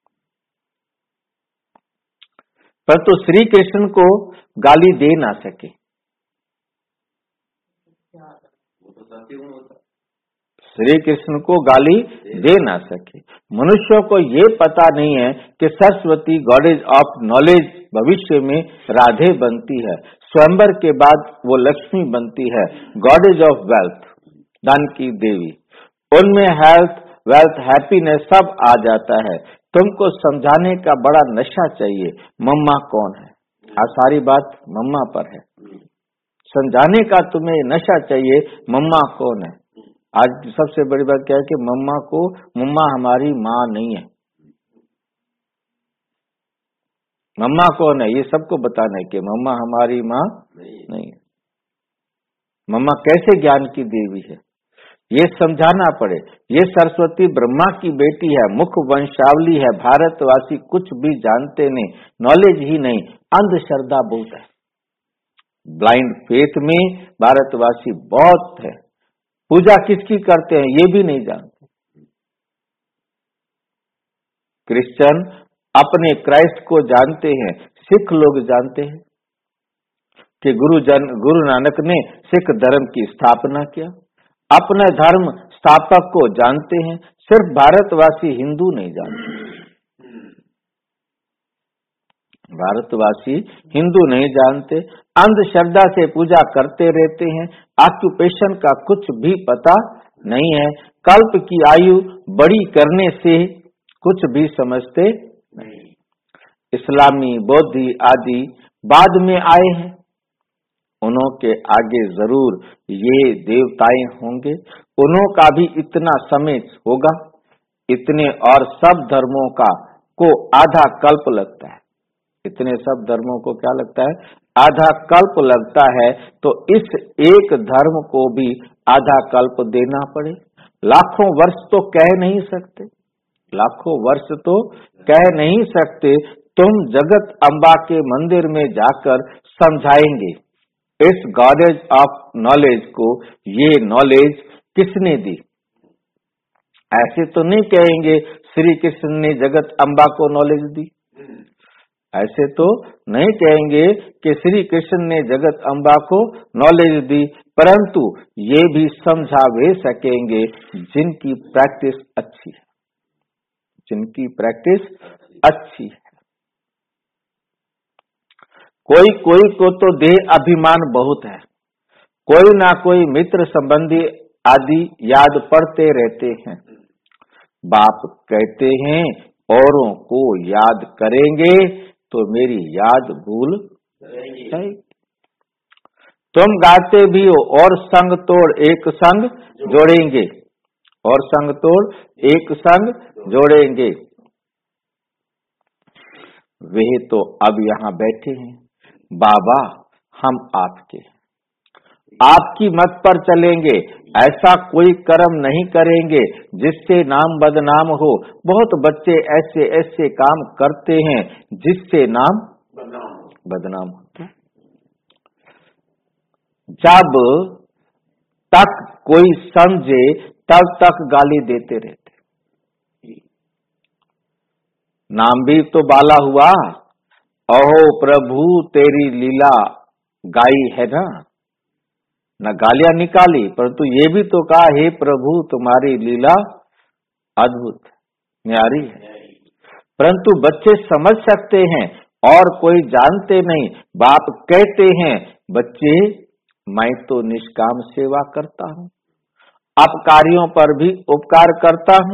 परंतु श्री कृष्ण को गाली दे ना सके। श्री कृष्ण को गाली दे ना सके। मनुष्यों को ये पता नहीं है कि सरस्वती गॉडेज ऑफ नॉलेज भविष्य में राधे बनती है, स्वयंवर के बाद वो लक्ष्मी बनती है, गॉडेज ऑफ वेल्थ, धन की देवी। उनमें हेल्थ, वेल्थ, हैप्पीनेस सब आ जाता है। तुमको समझाने का बड़ा नशा चाहिए मम्मा कौन है। आज सारी बात मम्मा पर है। समझाने का तुम्हें नशा चाहिए मम्मा कौन है। आज सबसे बड़ी बात क्या है कि मम्मा हमारी माँ नहीं है। मम्मा कौन है ये सबको बताना है कि मम्मा हमारी माँ नहीं है। मम्मा कैसे ज्ञान की देवी है ये समझाना पड़े। ये सरस्वती ब्रह्मा की बेटी है, मुख वंशावली है। भारतवासी कुछ भी जानते नहीं, नॉलेज ही नहीं, अंधश्रद्धा बहुत है। ब्लाइंड फेथ में भारतवासी बहुत है। पूजा किसकी करते हैं ये भी नहीं जानते। क्रिश्चियन अपने क्राइस्ट को जानते हैं, सिख लोग जानते हैं कि गुरु नानक ने सिख धर्म की स्थापना किया। अपने धर्म स्थापक को जानते हैं, सिर्फ भारतवासी हिंदू नहीं जानते। भारतवासी हिंदू नहीं जानते, अंधश्रद्धा से पूजा करते रहते हैं, ऑक्यूपेशन का कुछ भी पता नहीं है, कल्प की आयु बड़ी करने से कुछ भी समझते नहीं। इस्लामी, बौद्धी आदि बाद में आए हैं, उन्हों के आगे जरूर ये देवताएं होंगे, उन्हों का भी इतना समय होगा। इतने और सब धर्मों को आधा कल्प लगता है। इतने सब धर्मों को क्या लगता है? आधा कल्प लगता है। तो इस एक धर्म को भी आधा कल्प देना पड़े। लाखों वर्ष तो कह नहीं सकते, लाखों वर्ष तो कह नहीं सकते। तुम जगत अम्बा के मंदिर में जाकर समझाएंगे इस गॉडेज ऑफ नॉलेज को, ये नॉलेज किसने दी। ऐसे तो नहीं कहेंगे श्री कृष्ण ने जगत अम्बा को नॉलेज दी। ऐसे तो नहीं कहेंगे कि श्री कृष्ण ने जगत अम्बा को नॉलेज दी, परंतु ये भी समझा वे सकेंगे जिनकी प्रैक्टिस अच्छी है, जिनकी प्रैक्टिस अच्छी है। कोई कोई को तो देह अभिमान बहुत है, कोई ना कोई मित्र संबंधी आदि याद पड़ते रहते हैं। बाप कहते हैं औरों को याद करेंगे तो मेरी याद भूल जाएगी। तुम गाते भी हो और संग तोड़ एक संग जोड़ेंगे, और संग तोड़ एक संग जोड़ेंगे। वे तो अब यहाँ बैठे हैं, बाबा हम आपके, आपकी मत पर चलेंगे, ऐसा कोई कर्म नहीं करेंगे जिससे नाम बदनाम हो। बहुत बच्चे ऐसे ऐसे काम करते हैं जिससे नाम बदनाम होता है। जब तक कोई समझे तब तक गाली देते रहते। नाम भी तो बाला हुआ, अहो प्रभु तेरी लीला गाई है न गालियां निकाली, परंतु ये भी तो कहा हे प्रभु तुम्हारी लीला अद्भुत न्यारी है। परंतु बच्चे समझ सकते हैं और कोई जानते नहीं। बाप कहते हैं बच्चे मैं तो निष्काम सेवा करता हूँ, अपकारियों पर भी उपकार करता हूँ,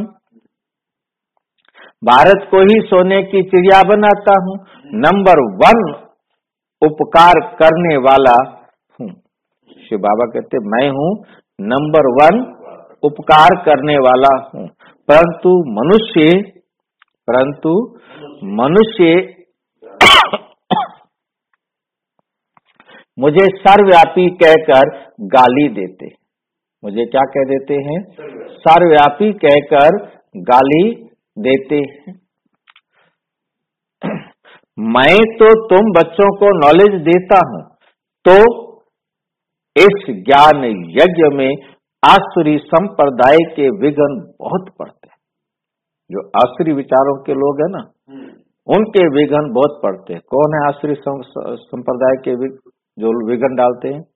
भारत को ही सोने की चिड़िया बनाता हूँ, नंबर 1 उपकार करने वाला हूँ। शिव बाबा कहते मैं हूँ नंबर 1 उपकार करने वाला हूँ। परंतु मनुष्य मुझे सर्वव्यापी कहकर गाली देते। मुझे क्या कह देते हैं? सर्वव्यापी कहकर गाली देते हैं। मैं तो तुम बच्चों को नॉलेज देता हूं, तो इस ज्ञान यज्ञ में आसुरी संप्रदाय के विघ्न बहुत पड़ते हैं। जो आसुरी विचारों के लोग हैं ना, उनके विघ्न बहुत पड़ते हैं। कौन है आसुरी संप्रदाय के जो विघ्न डालते हैं?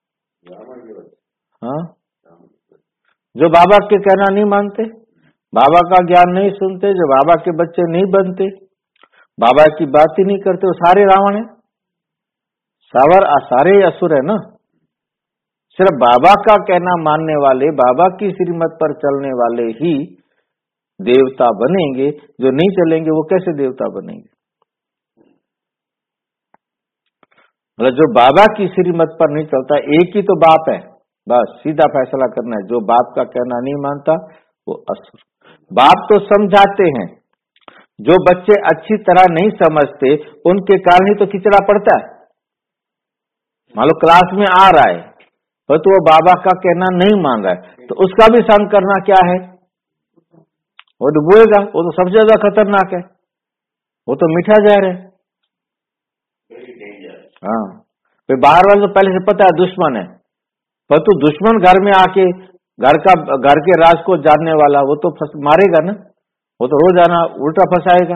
हाँ, जो बाबा के कहना नहीं मानते, बाबा का ज्ञान नहीं सुनते, जो बाबा के बच्चे नहीं बनते, बाबा की बात ही नहीं करते, वो सारे रावण है, सारे असुर है ना। सिर्फ बाबा का कहना मानने वाले, बाबा की श्रीमत पर चलने वाले ही देवता बनेंगे। जो नहीं चलेंगे वो कैसे देवता बनेंगे? मतलब जो बाबा की श्रीमत पर नहीं चलता, एक ही तो बाप है, बस सीधा फैसला करना है। जो बाप का कहना नहीं मानता वो असुर। बाप तो समझाते हैं, जो बच्चे अच्छी तरह नहीं समझते उनके कारण ही तो खिचड़ा पड़ता है। मान लो क्लास में आ रहा है तो वो बाबा का कहना नहीं मान रहा है, तो उसका भी संग करना क्या है? वो डुबोएगा, वो तो सबसे ज्यादा खतरनाक है, वो तो मीठा जहर है। हाँ, फिर बाहर वाले तो पहले से पता है दुश्मन है, पर तू दुश्मन घर में आके घर के राज को जानने वाला, वो तो मारेगा ना, वो तो रोज आना उल्टा फंसाएगा।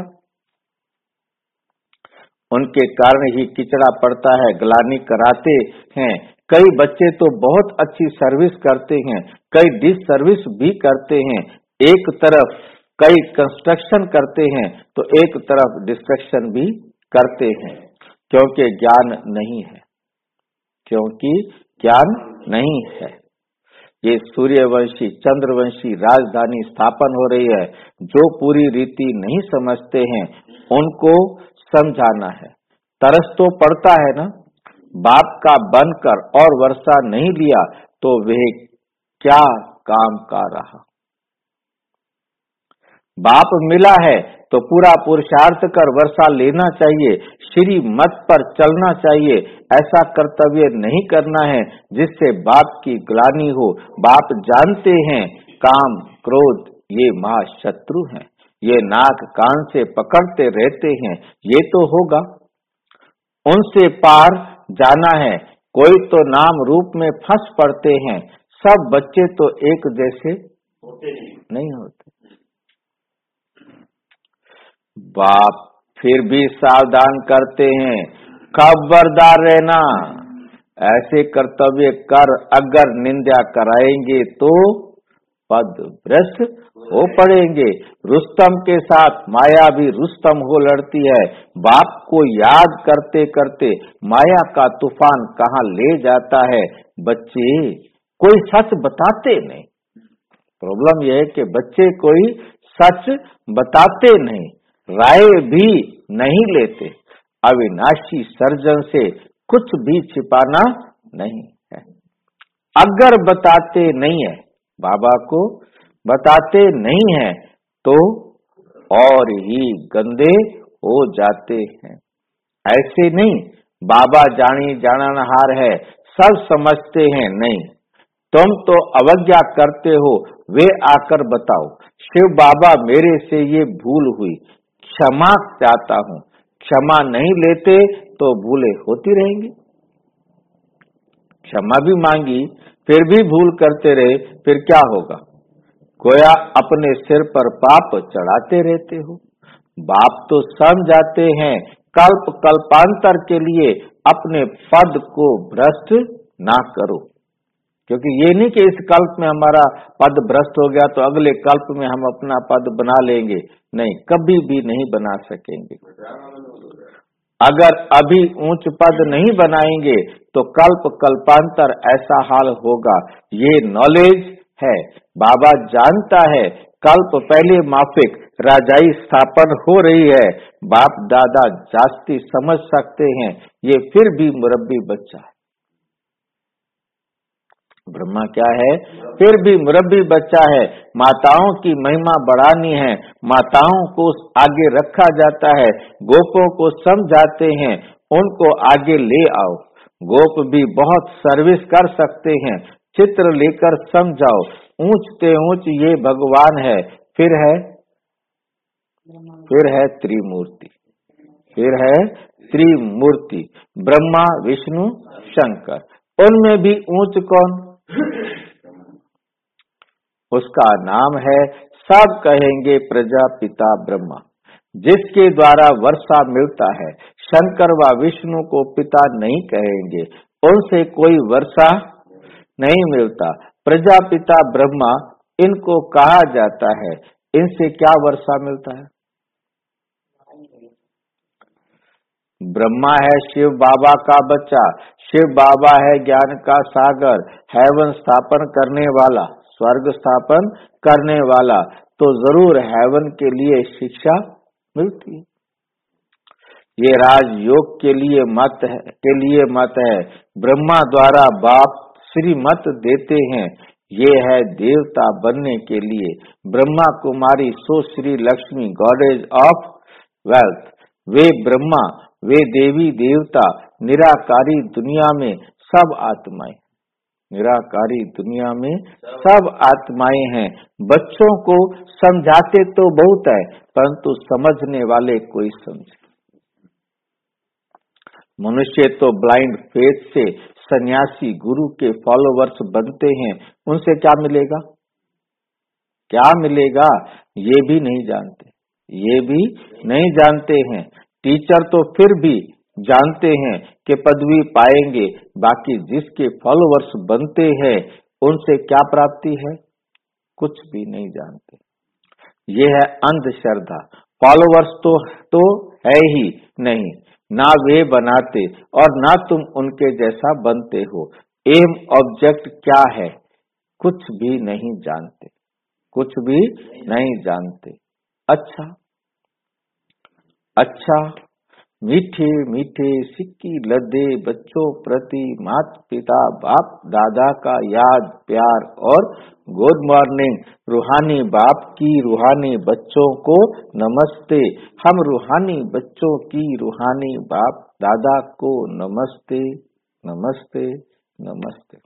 उनके कारण ही किचड़ा पड़ता है, ग्लानि कराते हैं। कई बच्चे तो बहुत अच्छी सर्विस करते हैं, कई डिस सर्विस भी करते हैं। एक तरफ कई कंस्ट्रक्शन करते हैं तो एक तरफ डिस्ट्रक्शन भी करते हैं, क्योंकि ज्ञान नहीं है, क्योंकि ज्ञान नहीं है। ये सूर्यवंशी चंद्रवंशी राजधानी स्थापन हो रही है। जो पूरी रीति नहीं समझते हैं उनको समझाना है। तरस तो पड़ता है ना, बाप का बनकर और वर्षा नहीं लिया तो वह क्या काम का रहा। बाप मिला है तो पूरा पुरुषार्थ कर वर्षा लेना चाहिए, श्री मत पर चलना चाहिए। ऐसा कर्तव्य नहीं करना है जिससे बाप की ग्लानि हो। बाप जानते हैं काम क्रोध ये महाशत्रु हैं, ये नाक कान से पकड़ते रहते हैं, ये तो होगा, उनसे पार जाना है। कोई तो नाम रूप में फंस पड़ते हैं, सब बच्चे तो एक जैसे नहीं होते। बाप फिर भी सावधान करते हैं, खबरदार रहना, ऐसे कर्तव्य कर अगर निंदा कराएंगे तो पदभ्रष्ट हो पड़ेंगे। रुस्तम के साथ माया भी रुस्तम हो लड़ती है। बाप को याद करते करते माया का तूफान कहाँ ले जाता है। बच्चे कोई सच बताते नहीं। प्रॉब्लम यह है कि बच्चे कोई सच बताते नहीं, राय भी नहीं लेते। अविनाशी सर्जन से कुछ भी छिपाना नहीं है। अगर बताते नहीं है, बाबा को बताते नहीं है तो और ही गंदे हो जाते हैं। ऐसे नहीं बाबा जानी जाननहार है, सब समझते हैं, नहीं। तुम तो अवज्ञा करते हो, वे आकर बताओ, शिव बाबा मेरे से ये भूल हुई, क्षमा चाहता हूँ। क्षमा नहीं लेते तो भूलें होती रहेंगी। क्षमा भी मांगी फिर भी भूल करते रहे, फिर क्या होगा? गोया अपने सिर पर पाप चढ़ाते रहते हो। बाप तो समझाते हैं, कल्प कल्पांतर के लिए अपने पद को भ्रष्ट ना करो। क्योंकि ये नहीं कि इस कल्प में हमारा पद भ्रष्ट हो गया तो अगले कल्प में हम अपना पद बना लेंगे। नहीं, कभी भी नहीं बना सकेंगे। अगर अभी ऊंच पद नहीं बनाएंगे तो कल्प कल्पांतर ऐसा हाल होगा। ये नॉलेज है, बाबा जानता है। कल्प पहले माफिक राजाई स्थापन हो रही है। बाप दादा जास्ती समझ सकते हैं, ये फिर भी मुरब्बी बच्चा है। ब्रह्मा क्या है? फिर भी मुरब्बी बच्चा है। माताओं की महिमा बढ़ानी है, माताओं को आगे रखा जाता है। गोपों को समझाते हैं, उनको आगे ले आओ। गोप भी बहुत सर्विस कर सकते हैं, चित्र लेकर समझाओ। ऊंचते ऊंच ये भगवान है, फिर है त्रिमूर्ति, फिर है त्रिमूर्ति, ब्रह्मा विष्णु शंकर। उनमें भी ऊंच कौन? उसका नाम है, सब कहेंगे प्रजापिता ब्रह्मा, जिसके द्वारा वर्षा मिलता है। शंकर व विष्णु को पिता नहीं कहेंगे, उनसे कोई वर्षा नहीं मिलता। प्रजापिता ब्रह्मा इनको कहा जाता है। इनसे क्या वर्षा मिलता है? ब्रह्मा है शिव बाबा का बच्चा, शिव बाबा है ज्ञान का सागर, हेवन स्थापन करने वाला, स्वर्ग स्थापन करने वाला, तो जरूर हेवन के लिए शिक्षा मिलती है। ये राजयोग के लिए मत है। ब्रह्मा द्वारा बाप श्रीमत देते हैं, ये है देवता बनने के लिए। ब्रह्मा कुमारी सो Shri Lakshmi goddess of wealth. वे ब्रह्मा, वे देवी देवता, निराकारी दुनिया में सब आत्माएं, निराकारी दुनिया में सब आत्माएं हैं। बच्चों को समझाते तो बहुत है, परंतु समझने वाले कोई समझे। मनुष्य तो ब्लाइंड फेथ से सन्यासी गुरु के फॉलोवर्स बनते हैं, उनसे क्या मिलेगा? क्या मिलेगा ये भी नहीं जानते, ये भी नहीं जानते हैं। टीचर तो फिर भी जानते हैं कि पदवी पाएंगे, बाकी जिसके फॉलोवर्स बनते हैं उनसे क्या प्राप्ति है, कुछ भी नहीं जानते। ये है अंधश्रद्धा। फॉलोवर्स तो है ही नहीं, ना वे बनाते और ना तुम उनके जैसा बनते हो। एम ऑब्जेक्ट क्या है, कुछ भी नहीं जानते, कुछ भी नहीं जानते। अच्छा मीठे मीठे सिक्की लदे बच्चों प्रति माता पिता बाप दादा का याद प्यार और गुड मॉर्निंग। रूहानी बाप की रूहानी बच्चों को नमस्ते। हम रूहानी बच्चों की रूहानी बाप दादा को नमस्ते नमस्ते नमस्ते।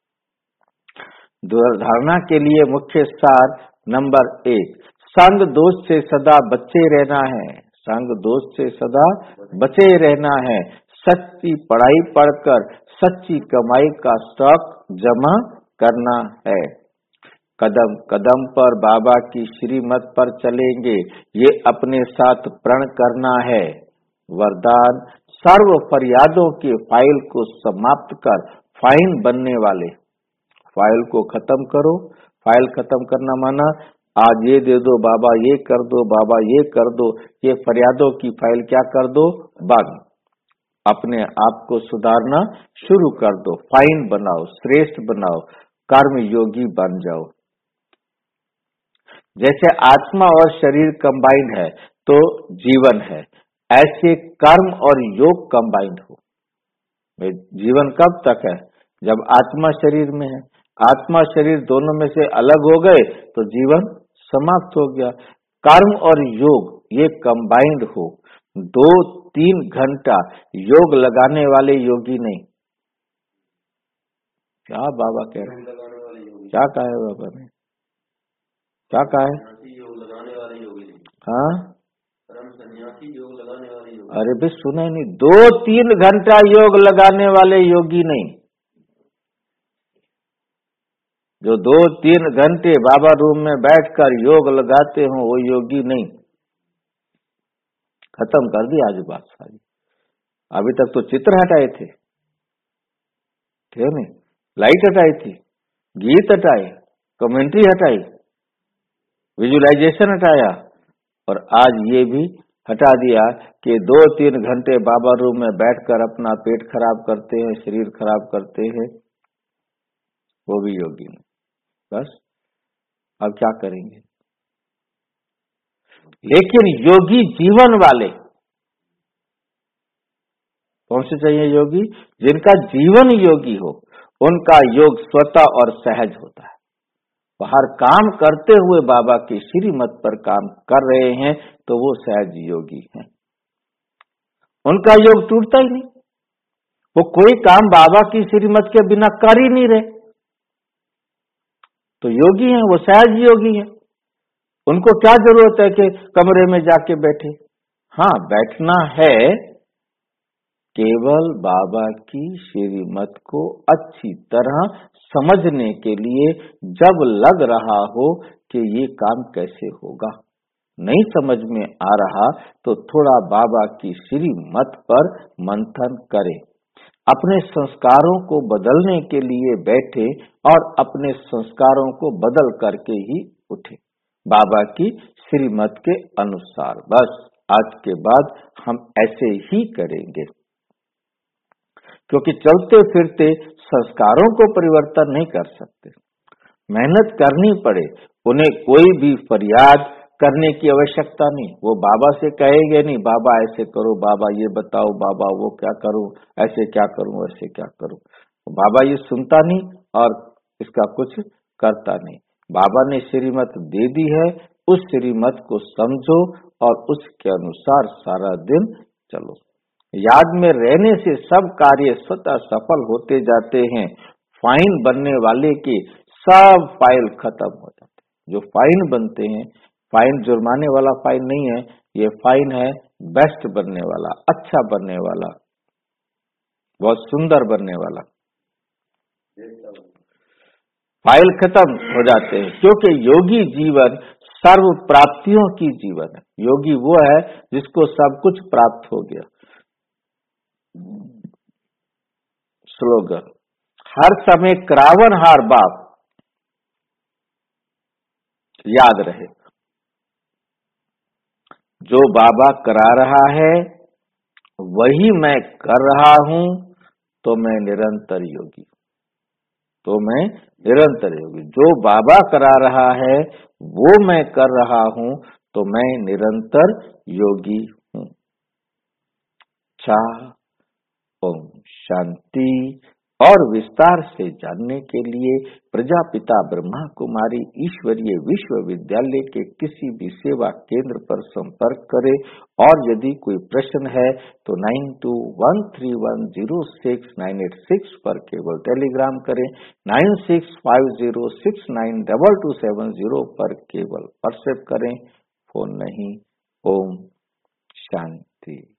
धारणा के लिए मुख्य सार नंबर 1, संग दोष से सदा बचे रहना है। संग दोष से सदा बचे रहना है। सच्ची पढ़ाई पढ़कर सच्ची कमाई का स्टॉक जमा करना है। कदम कदम पर बाबा की श्रीमत पर चलेंगे, ये अपने साथ प्रण करना है। वरदान, सर्व फरियादों की फाइल को समाप्त कर फाइन बनने वाले, फाइल को खत्म करो। फाइल खत्म करना माना आज ये दे दो बाबा, ये कर दो बाबा, ये कर दो, ये फरियादों की फाइल क्या कर दो, बंद। अपने आप को सुधारना शुरू कर दो, फाइन बनाओ, श्रेष्ठ बनाओ, कर्म योगी बन जाओ। जैसे आत्मा और शरीर कंबाइंड है तो जीवन है, ऐसे कर्म और योग कंबाइंड हो। जीवन कब तक है? जब आत्मा शरीर में है। आत्मा शरीर दोनों में से अलग हो गए तो जीवन समाप्त हो गया। कर्म और योग ये कंबाइंड हो। 2-3 घंटा योग लगाने वाले योगी नहीं। क्या बाबा कह रहे हैं? क्या कहा है बाबा ने? क्या कहा है? योग लगाने वाले योगी नहीं। हाँ, परम सन्यासी योग लगाने वाले योगी। अरे भी सुना ही नहीं। 2-3 घंटा योग लगाने वाले योगी नहीं। जो 2-3 घंटे बाबा रूम में बैठकर योग लगाते हो वो योगी नहीं। खत्म कर दी आज बात सारी। अभी तक तो चित्र हटाए थे, क्यों नहीं? लाइट हटाई थी, गीत हटाए, कमेंट्री हटाई, विजुअलाइजेशन हटाया, और आज ये भी हटा दिया कि 2-3 घंटे बाबा रूम में बैठकर अपना पेट खराब करते हैं, शरीर खराब करते हैं, वो भी योगी नहीं। बस अब क्या करेंगे? लेकिन योगी जीवन वाले कौन से चाहिए? योगी जिनका जीवन योगी हो, उनका योग स्वतः और सहज होता है। वो हर काम करते हुए बाबा की श्रीमत पर काम कर रहे हैं तो वो सहज योगी हैं। उनका योग टूटता ही नहीं। वो कोई काम बाबा की श्रीमत के बिना कर ही नहीं रहे, तो योगी हैं, वो सहज योगी हैं। उनको क्या जरूरत है कि कमरे में जाके बैठे? हाँ, बैठना है, केवल बाबा की श्रीमत को अच्छी तरह समझने के लिए। जब लग रहा हो कि ये काम कैसे होगा, नहीं समझ में आ रहा, तो थोड़ा बाबा की श्रीमत पर मंथन करें। अपने संस्कारों को बदलने के लिए बैठे और अपने संस्कारों को बदल करके ही उठे बाबा की श्रीमत के अनुसार। बस आज के बाद हम ऐसे ही करेंगे, क्योंकि चलते फिरते संस्कारों को परिवर्तन नहीं कर सकते। मेहनत करनी पड़े। उन्हें कोई भी फरियाद करने की आवश्यकता नहीं। वो बाबा से कहेंगे नहीं बाबा ऐसे करो, बाबा ये बताओ, बाबा वो क्या करूं, ऐसे क्या करूं, ऐसे क्या करूं। बाबा ये सुनता नहीं और इसका कुछ करता नहीं। बाबा ने श्रीमत दे दी है, उस श्रीमत को समझो और उसके अनुसार सारा दिन चलो। याद में रहने से सब कार्य स्वतः सफल होते जाते हैं। फाइन बनने वाले की सब फाइल खत्म हो जाते हैं। जो फाइन बनते हैं, फाइन जुर्माने वाला फाइन नहीं है, ये फाइन है बेस्ट बनने वाला, अच्छा बनने वाला, बहुत सुंदर बनने वाला। फाइल खत्म हो जाते हैं, क्योंकि योगी जीवन सर्व प्राप्तियों की जीवन है। योगी वो है जिसको सब कुछ प्राप्त हो गया। स्लोगन, हर समय क्रावन हार बाप याद रहे। जो बाबा करा रहा है वही मैं कर रहा हूं, तो मैं निरंतर योगी। तो मैं निरंतर योगी। जो बाबा करा रहा है वो मैं कर रहा हूं, तो मैं निरंतर योगी हूं। ओम शांति। और विस्तार से जानने के लिए प्रजापिता ब्रह्मा कुमारी ईश्वरीय विश्वविद्यालय के किसी भी सेवा केंद्र पर संपर्क करें। और यदि कोई प्रश्न है तो 9213106986 पर केवल टेलीग्राम करें। 9650692270 पर केवल व्हाट्सएप करें, फोन नहीं। ओम शांति।